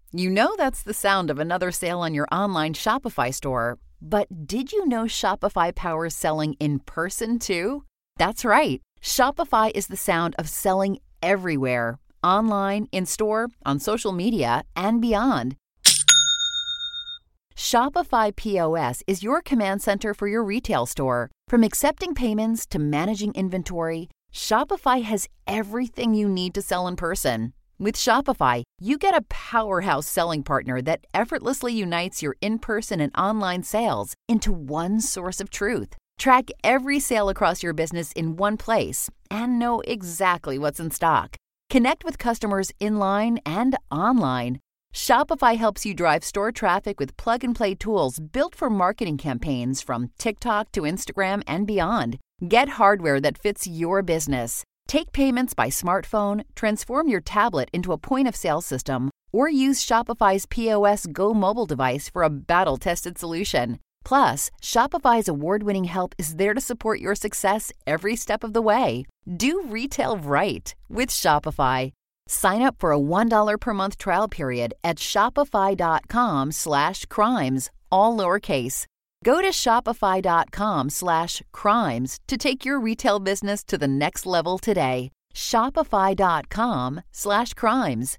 You know that's the sound of another sale on your online Shopify store. But did you know Shopify powers selling in person too? That's right. Shopify is the sound of selling everywhere. Online, in-store, on social media, and beyond. Shopify POS is your command center for your retail store. From accepting payments to managing inventory, Shopify has everything you need to sell in person. With Shopify, you get a powerhouse selling partner that effortlessly unites your in-person and online sales into one source of truth. Track every sale across your business in one place and know exactly what's in stock. Connect with customers in-line and online. Shopify helps you drive store traffic with plug-and-play tools built for marketing campaigns from TikTok to Instagram and beyond. Get hardware that fits your business. Take payments by smartphone, transform your tablet into a point-of-sale system, or use Shopify's POS Go mobile device for a battle-tested solution. Plus, Shopify's award-winning help is there to support your success every step of the way. Do retail right with Shopify. Sign up for a $1 per month trial period at shopify.com/crimes, all lowercase. Go to shopify.com/crimes to take your retail business to the next level today. Shopify.com/crimes.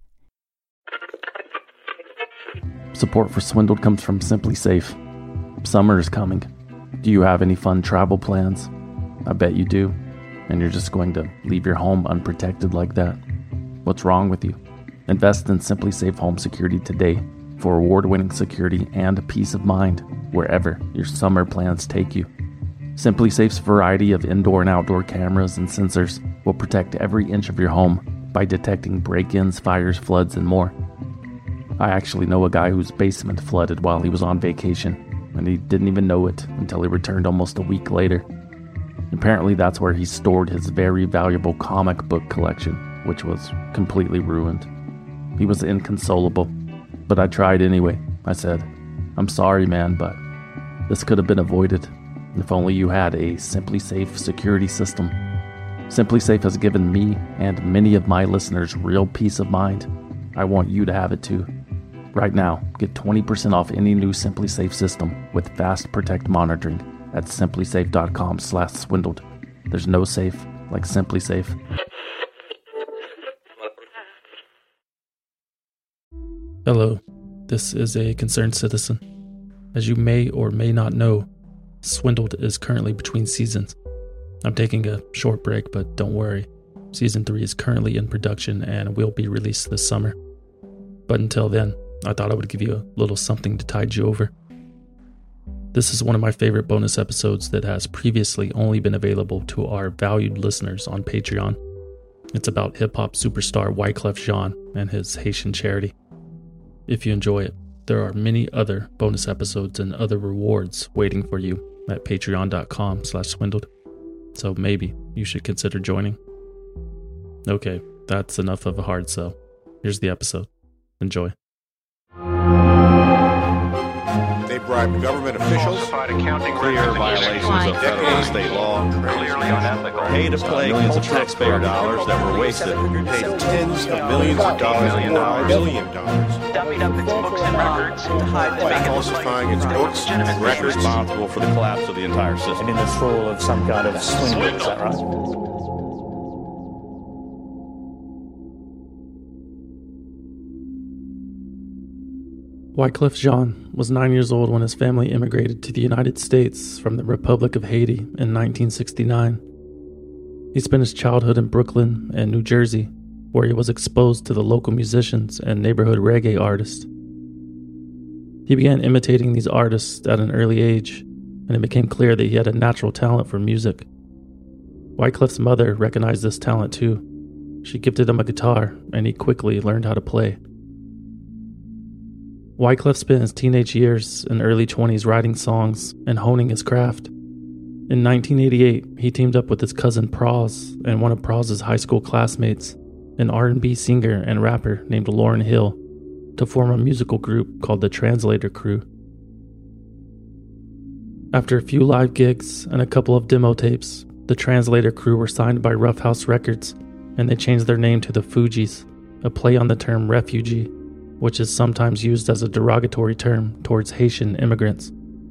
Support for Swindled comes from Simply Safe. Summer is coming. Do you have any fun travel plans? I bet you do. And you're just going to leave your home unprotected like that? What's wrong with you? Invest in Simply Safe Home Security today for award-winning security and peace of mind wherever your summer plans take you. Simply Safe's variety of indoor and outdoor cameras and sensors will protect every inch of your home by detecting break-ins, fires, floods, and more. I actually know a guy whose basement flooded while he was on vacation, and he didn't even know it until he returned almost a week later. Apparently that's where he stored his very valuable comic book collection, which was completely ruined. He was inconsolable, but I tried anyway. I said, "I'm sorry, man, but this could have been avoided if only you had a Simply Safe security system." Simply Safe has given me and many of my listeners real peace of mind. I want you to have it too. Right now, get 20% off any new Simply Safe system with Fast Protect monitoring at simplysafe.com/swindled. There's no safe like Simply Safe. Hello, this is a concerned citizen. As you may or may not know, Swindled is currently between seasons. I'm taking a short break, but don't worry. Season 3 is currently in production and will be released this summer. But until then, I thought I would give you a little something to tide you over. This is one of my favorite bonus episodes that has previously only been available to our valued listeners on Patreon. It's about hip-hop superstar Wyclef Jean and his Haitian charity. If you enjoy it, there are many other bonus episodes and other rewards waiting for you at patreon.com/swindled. So maybe you should consider joining. Okay, that's enough of a hard sell. Here's the episode. Enjoy. They bribed government officials, clear violations of federal and state law, pay to play millions of taxpayer dollars that were wasted, paid tens of millions of dollars, billion dollars, dummied up its books and records to hide the fake falsifying its books and records, responsible for the collapse of the entire system. And in this role of some kind of swindle, is that right? Wyclef Jean was 9 years old when his family immigrated to the United States from the Republic of Haiti in 1969. He spent his childhood in Brooklyn and New Jersey, where he was exposed to the local musicians and neighborhood reggae artists. He began imitating these artists at an early age, and it became clear that he had a natural talent for music. Wyclef's mother recognized this talent too. She gifted him a guitar, and he quickly learned how to play. Wyclef spent his teenage years and early 20s writing songs and honing his craft. In 1988, he teamed up with his cousin Pras and one of Pras's high school classmates, an R&B singer and rapper named Lauryn Hill, to form a musical group called the Translator Crew. After a few live gigs and a couple of demo tapes, the Translator Crew were signed by Rough House Records, and they changed their name to the Fugees, a play on the term refugee, which is sometimes used as a derogatory term towards Haitian immigrants.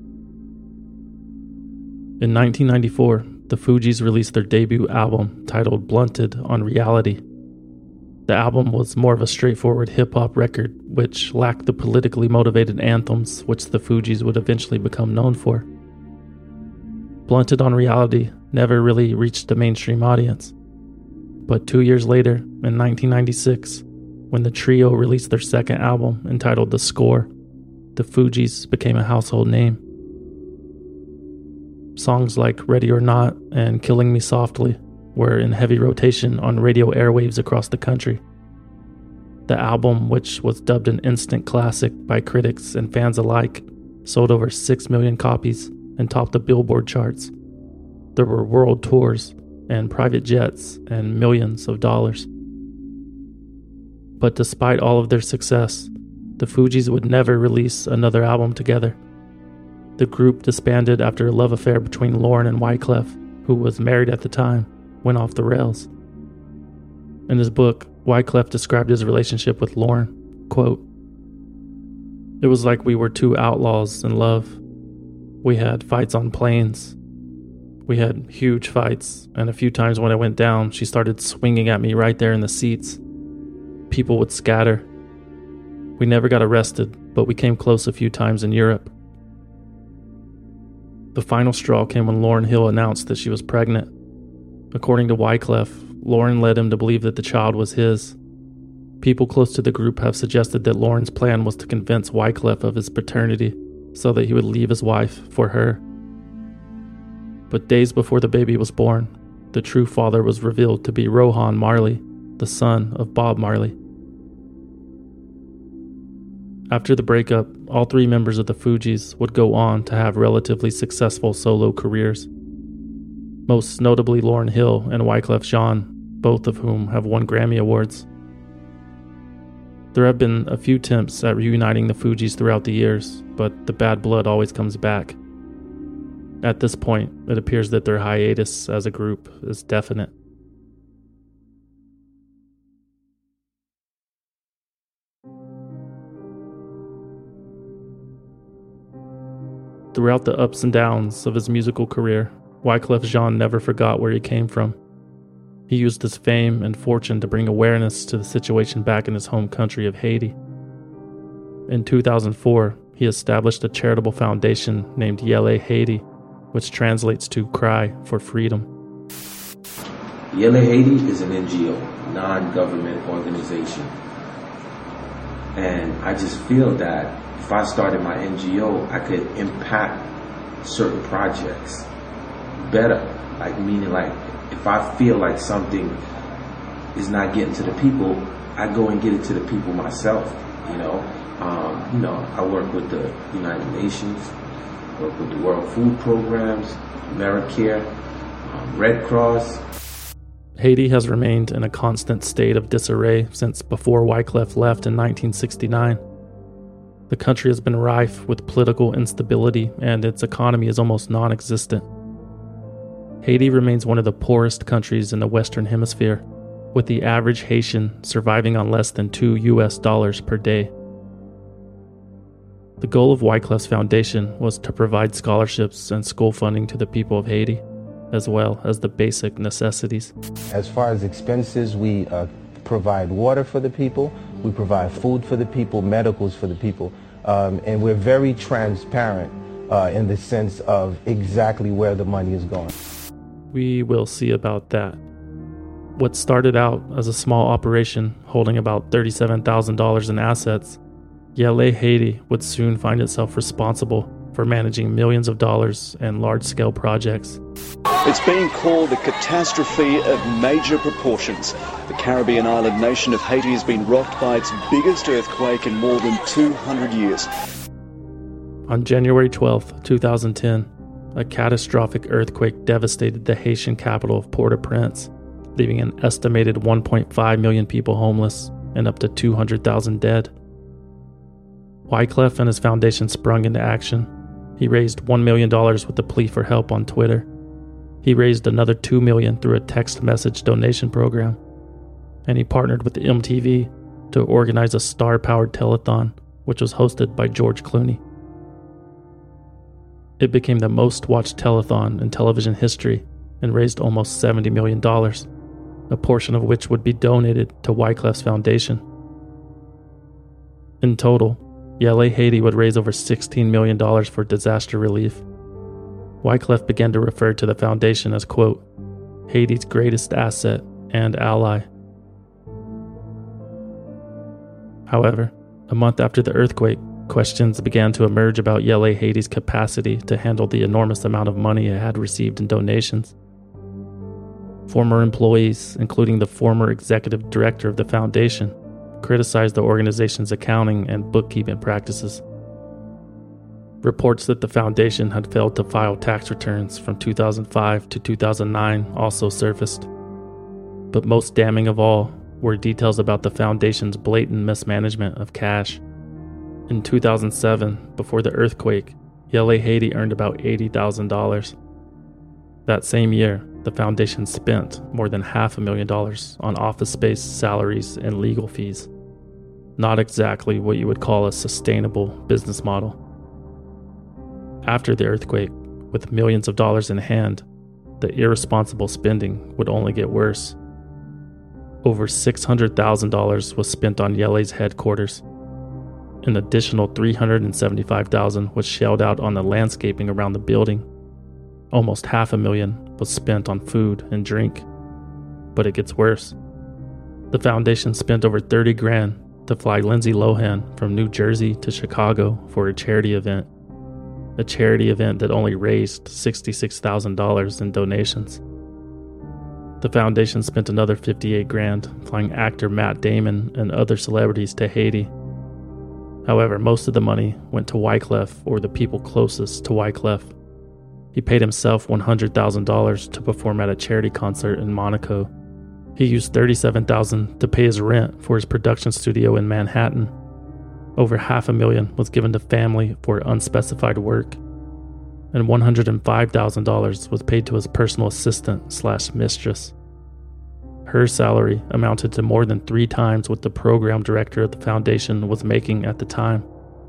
In 1994, the Fugees released their debut album titled Blunted on Reality. The album was more of a straightforward hip-hop record, which lacked the politically motivated anthems which the Fugees would eventually become known for. Blunted on Reality never really reached the mainstream audience. But 2 years later, in 1996, when the trio released their second album entitled The Score, the Fugees became a household name. Songs like Ready or Not and Killing Me Softly were in heavy rotation on radio airwaves across the country. The album, which was dubbed an instant classic by critics and fans alike, sold over 6 million copies and topped the Billboard charts. There were world tours and private jets and millions of dollars. But despite all of their success, the Fugees would never release another album together. The group disbanded after a love affair between Lauren and Wyclef, who was married at the time, went off the rails. In his book, Wyclef described his relationship with Lauren, quote, "It was like we were two outlaws in love. We had fights on planes. We had huge fights, and a few times when I went down, she started swinging at me right there in the seats. People would scatter. We never got arrested, but we came close a few times in Europe." The final straw came when Lauryn Hill announced that she was pregnant. According to Wyclef, Lauren led him to believe that the child was his. People close to the group have suggested that Lauren's plan was to convince Wyclef of his paternity so that he would leave his wife for her. But days before the baby was born, the true father was revealed to be Rohan Marley, the son of Bob Marley. After the breakup, all three members of the Fugees would go on to have relatively successful solo careers. Most notably Lauryn Hill and Wyclef Jean, both of whom have won Grammy Awards. There have been a few attempts at reuniting the Fugees throughout the years, but the bad blood always comes back. At this point, it appears that their hiatus as a group is definite. Throughout the ups and downs of his musical career, Wyclef Jean never forgot where he came from. He used his fame and fortune to bring awareness to the situation back in his home country of Haiti. In 2004, he established a charitable foundation named Yele Haiti, which translates to Cry for Freedom. Yele Haiti is an NGO, non-government organization. And I just feel that if I started my NGO, I could impact certain projects better. Meaning if I feel like something is not getting to the people, I go and get it to the people myself. I work with the United Nations, work with the World Food Programs, AmeriCare, Red Cross. Haiti has remained in a constant state of disarray since before Wyclef left in 1969. The country has been rife with political instability and its economy is almost non-existent. Haiti remains one of the poorest countries in the Western Hemisphere, with the average Haitian surviving on less than $2 per day. The goal of Wyclef's foundation was to provide scholarships and school funding to the people of Haiti, as well as the basic necessities. As far as expenses, we provide water for the people, we provide food for the people, medicals for the people, and we're very transparent in the sense of exactly where the money is going. We will see about that. What started out as a small operation holding about $37,000 in assets, Yele Haiti would soon find itself responsible for managing millions of dollars and large-scale projects. It's being called a catastrophe of major proportions. The Caribbean island nation of Haiti has been rocked by its biggest earthquake in more than 200 years. On January 12, 2010, a catastrophic earthquake devastated the Haitian capital of Port-au-Prince, leaving an estimated 1.5 million people homeless and up to 200,000 dead. Wyclef and his foundation sprung into action. He raised $1 million with a plea for help on Twitter. He raised another $2 million through a text message donation program. And he partnered with MTV to organize a star-powered telethon, which was hosted by George Clooney. It became the most-watched telethon in television history and raised almost $70 million, a portion of which would be donated to Wyclef's foundation. In total, Yele Haiti would raise over $16 million for disaster relief. Wyclef began to refer to the foundation as, quote, Haiti's greatest asset and ally. However, a month after the earthquake, questions began to emerge about Yele Haiti's capacity to handle the enormous amount of money it had received in donations. Former employees, including the former executive director of the foundation, criticized the organization's accounting and bookkeeping practices. Reports that the foundation had failed to file tax returns from 2005 to 2009 also surfaced. But most damning of all were details about the foundation's blatant mismanagement of cash. In 2007, before the earthquake, Yele Haiti earned about $80,000. That same year, the foundation spent more than $500,000 on office space, salaries, and legal fees. Not exactly what you would call a sustainable business model. After the earthquake, with millions of dollars in hand, the irresponsible spending would only get worse. Over $600,000 was spent on Yele's headquarters. An additional $375,000 was shelled out on the landscaping around the building. Almost $500,000 was spent on food and drink. But it gets worse. The foundation spent over $30,000 to fly Lindsay Lohan from New Jersey to Chicago for a charity event. A charity event that only raised $66,000 in donations. The foundation spent another $58,000 flying actor Matt Damon and other celebrities to Haiti. However, most of the money went to Wyclef or the people closest to Wyclef. He paid himself $100,000 to perform at a charity concert in Monaco. He used $37,000 to pay his rent for his production studio in Manhattan. Over $500,000 was given to family for unspecified work, and $105,000 was paid to his personal assistant/mistress. Her salary amounted to more than 3 times what the program director of the foundation was making at the time.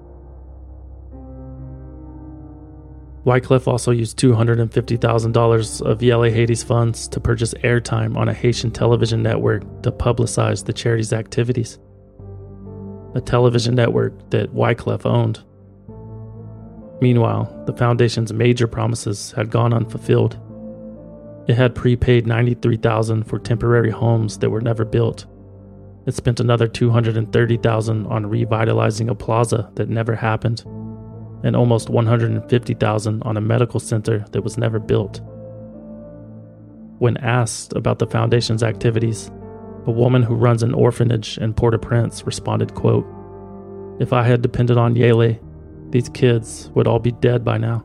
Wyclef also used $250,000 of Yele Haiti's funds to purchase airtime on a Haitian television network to publicize the charity's activities. A television network that Wyclef owned. Meanwhile, the foundation's major promises had gone unfulfilled. It had prepaid $93,000 for temporary homes that were never built. It spent another $230,000 on revitalizing a plaza that never happened, and almost $150,000 on a medical center that was never built. When asked about the foundation's activities, a woman who runs an orphanage in Port-au-Prince responded, quote, "If I had depended on Yele, these kids would all be dead by now."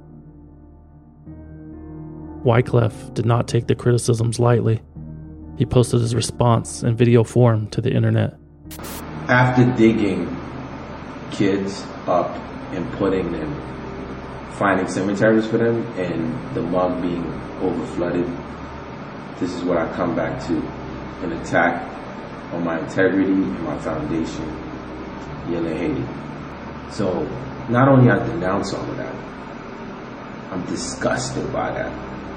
Wyclef did not take the criticisms lightly. He posted his response in video form to the internet. After digging kids up and putting them, finding cemeteries for them, and the mug being overflooded, this is what I come back to. An attack on my integrity and my foundation, Yele Haiti. So, not only I denounce all of that, I'm disgusted by that.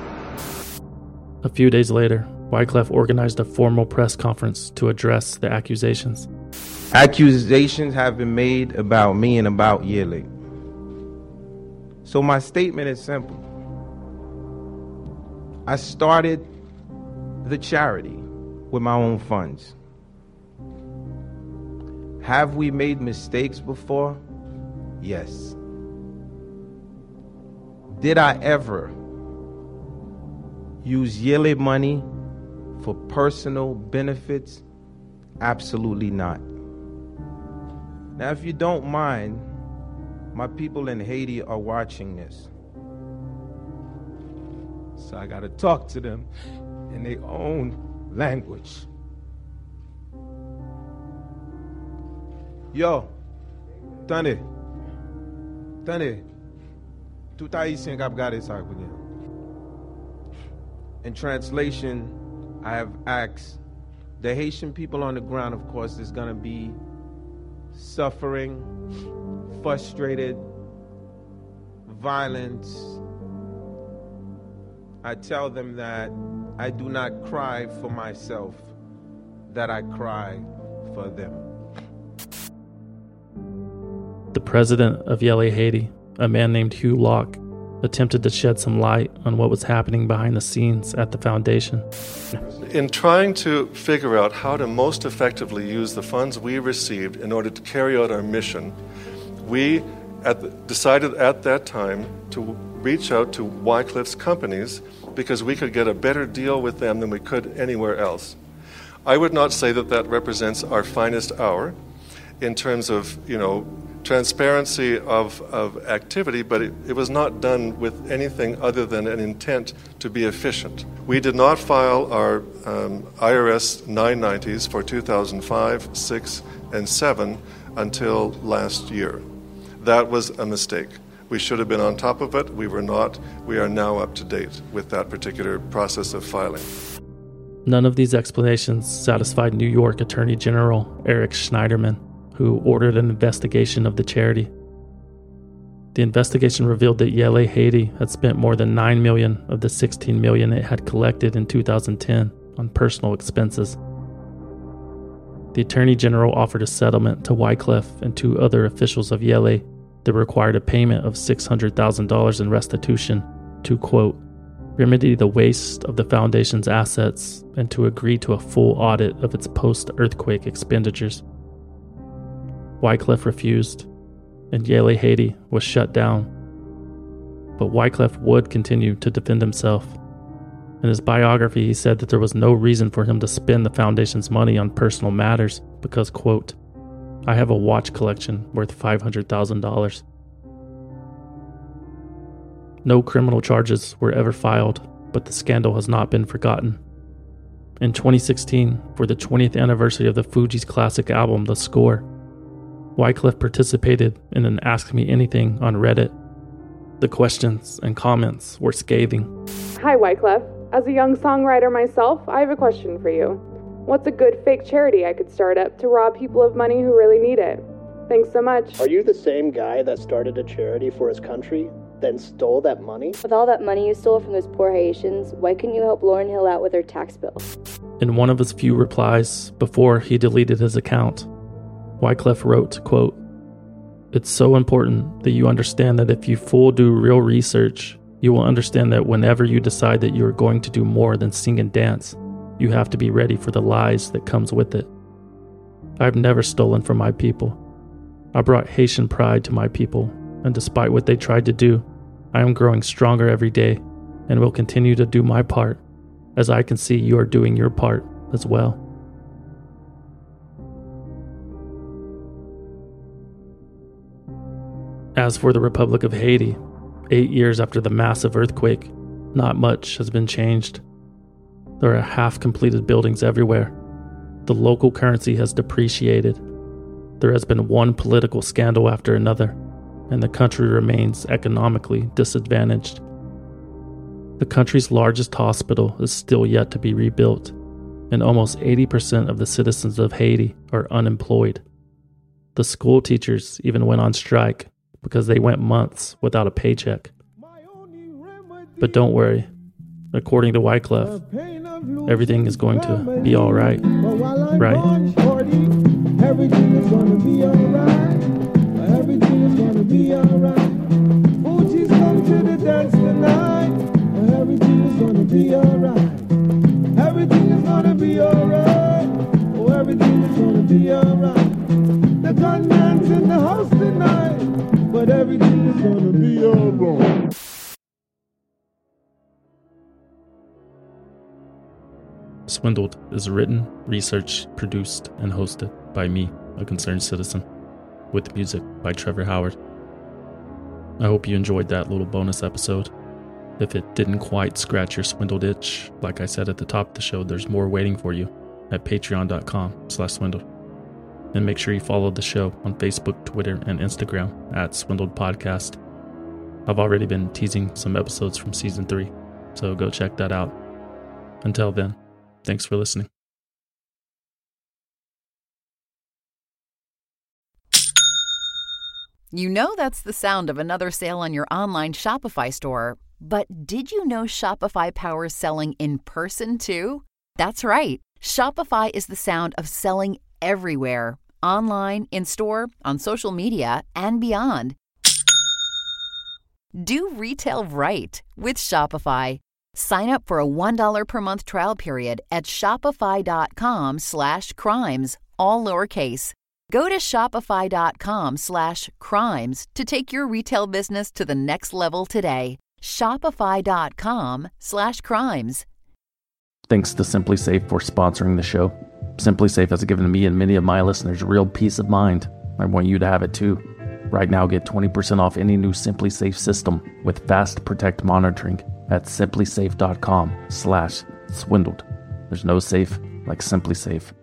A few days later, Wyclef organized a formal press conference to address the accusations. Accusations have been made about me and about Yele. So my statement is simple. I started the charity with my own funds. Have we made mistakes before? Yes. Did I ever use Yele money for personal benefits? Absolutely not. Now, if you don't mind, my people in Haiti are watching this. So I gotta talk to them in their own language. Yo, tenez, tout haïtien k'ap gade sa kounye. In translation, I have asked the Haitian people on the ground, of course, there's gonna be suffering, frustrated, violence, I tell them that I do not cry for myself, that I cry for them. The president of Yele, Haiti, a man named Hugh Locke, attempted to shed some light on what was happening behind the scenes at the foundation. In trying to figure out how to most effectively use the funds we received in order to carry out our mission, we decided at that time to reach out to Wycliffe's companies because we could get a better deal with them than we could anywhere else. I would not say that that represents our finest hour in terms of, transparency of activity, but it was not done with anything other than an intent to be efficient. We did not file our IRS 990s for 2005, 6, and 7 until last year. That was a mistake. We should have been on top of it. We were not. We are now up to date with that particular process of filing. None of these explanations satisfied New York Attorney General Eric Schneiderman, who ordered an investigation of the charity. The investigation revealed that Yele, Haiti had spent more than $9 million of the $16 million it had collected in 2010 on personal expenses. The Attorney General offered a settlement to Wycliffe and 2 other officials of Yele that required a payment of $600,000 in restitution to, quote, remedy the waste of the foundation's assets and to agree to a full audit of its post-earthquake expenditures. Wycliffe refused, and Yele, Haiti was shut down. But Wycliffe would continue to defend himself. In his biography, he said that there was no reason for him to spend the foundation's money on personal matters because, quote, I have a watch collection worth $500,000. No criminal charges were ever filed, but the scandal has not been forgotten. In 2016, for the 20th anniversary of the Fugees' classic album, The Score, Wycliffe participated in an Ask Me Anything on Reddit. The questions and comments were scathing. Hi, Wycliffe. As a young songwriter myself, I have a question for you. What's a good fake charity I could start up to rob people of money who really need it? Thanks so much. Are you the same guy that started a charity for his country, then stole that money? With all that money you stole from those poor Haitians, why couldn't you help Lauryn Hill out with her tax bill? In one of his few replies before he deleted his account, Wycliffe wrote, quote, it's so important that you understand that if you do real research, you will understand that whenever you decide that you are going to do more than sing and dance, you have to be ready for the lies that comes with it. I've never stolen from my people. I brought Haitian pride to my people, and despite what they tried to do, I am growing stronger every day and will continue to do my part, as I can see you are doing your part as well. As for the Republic of Haiti, 8 years after the massive earthquake, not much has been changed. There are half-completed buildings everywhere. The local currency has depreciated. There has been one political scandal after another, and the country remains economically disadvantaged. The country's largest hospital is still yet to be rebuilt, and almost 80% of the citizens of Haiti are unemployed. The school teachers even went on strike because they went months without a paycheck. But don't worry, according to Wycliffe, everything is going to be all right, right? Everything is gonna be alright. Everything is gonna be alright. Fugees come to the dance tonight. Everything is gonna be alright. Everything is gonna be alright. Oh, everything is gonna be alright. The gunman's in the house tonight, but everything is gonna be alright. Swindled is written, researched, produced, and hosted by me, a concerned citizen, with music by Trevor Howard. I hope you enjoyed that little bonus episode. If it didn't quite scratch your swindled itch, like I said at the top of the show, there's more waiting for you at patreon.com/swindled. And make sure you follow the show on Facebook, Twitter, and Instagram at Swindled Podcast. I've already been teasing some episodes from season 3, so go check that out. Until then, thanks for listening. You know that's the sound of another sale on your online Shopify store. But did you know Shopify powers selling in person too? That's right. Shopify is the sound of selling everywhere. Online, in-store, on social media, and beyond. Do retail right with Shopify. Sign up for a $1 per month trial period at shopify.com/crimes, all lowercase. Go to shopify.com/crimes to take your retail business to the next level today. Shopify.com/crimes. Thanks to Simply Safe for sponsoring the show. Simply Safe has given me and many of my listeners real peace of mind. I want you to have it too. Right now, get 20% off any new Simply Safe system with Fast Protect monitoring at simplysafe.com/swindled. There's no safe like Simply Safe.